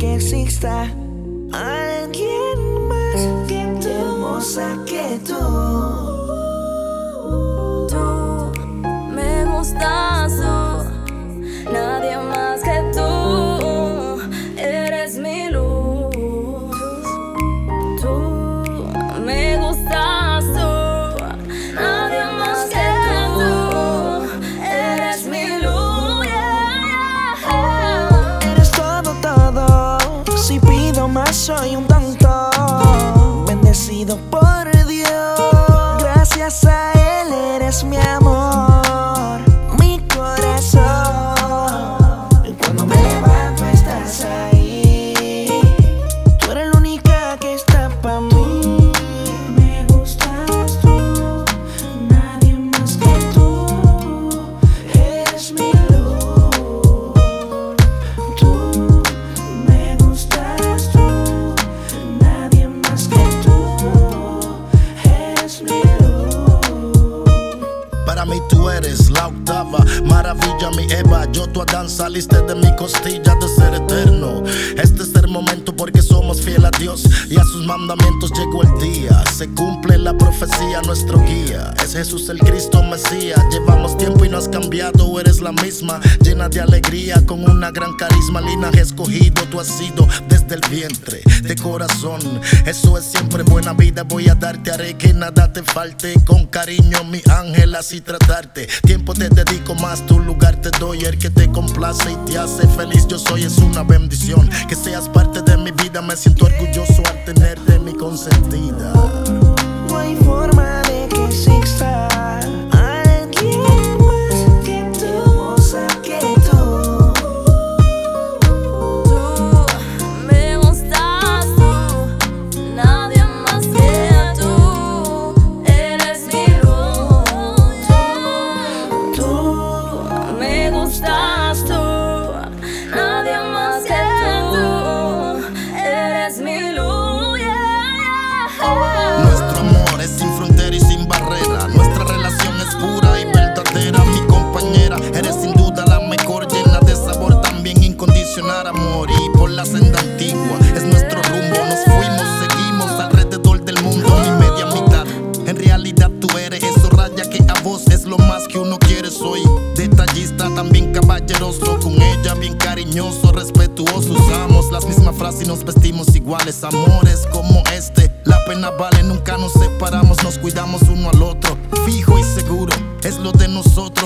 que exista alguien más que tú, hermosa que tú. Tú me gustas, tú, nadie más que tú. Eres mi luz. Tú me gustas, tú, nadie más que tú. Eres mi luz, yeah, yeah. Eres todo, todo. Si pido más soy un tonto. Bendecido por Dios. Gracias a Él eres mi amor, mi corazón. Y cuando me levanto estás ahí. Tú eres la única que está pa' mí. Me gustas tú, nadie más que tú. Eres mi luz. Tú me gustas tú, nadie más que tú. Eres mi luz. Para mí tú eres la octava maravilla, mi Eva. Yo, tu Adán, saliste de mi costilla de ser eterno. Este es el momento porque somos fiel a Dios y a sus mandamientos llegó el día. Se cumple la profecía, nuestro guía es Jesús el Cristo Mesías. Llevamos tiempo y no has cambiado, eres la misma, llena de alegría, con una gran carisma. Linaje escogido, tú has sido desde el vientre, de corazón. Eso es siempre buena vida, voy a darte, haré que nada te falte. Con cariño, mi ángel, así tratarte. Tiempo te dedico más, tu lugar te doy. El que te complace y te hace feliz, yo soy, es una bendición. Que seas parte de mi vida, me siento orgulloso al tenerte mi consentida. No hay forma de que exista alguien más que tú, hermosa que tú. Tú me gustas, tú, nadie más que tú. Eres mi luz. Tú me gustas, tú, nadie más que tú. Eres mi luz, yeah, yeah. Nuestro amor es sin frontera y sin barrera. Nuestra relación es pura y verdadera. Mi compañera, eres sin duda la mejor, llena de sabor, también incondicional amor. Y por la senda antigua es nuestro rumbo. Nos fuimos, seguimos alrededor del mundo, ni media mitad. En realidad tú eres eso, raya que a vos es lo más que uno quiere. Soy detallista, también caballeroso, con ella bien cariñoso, respetuoso. Usamos las mismas frases y nos vestimos iguales. Amores como este, la pena vale, nunca nos separamos, nos cuidamos uno al otro. Fijo y seguro, es lo de nosotros.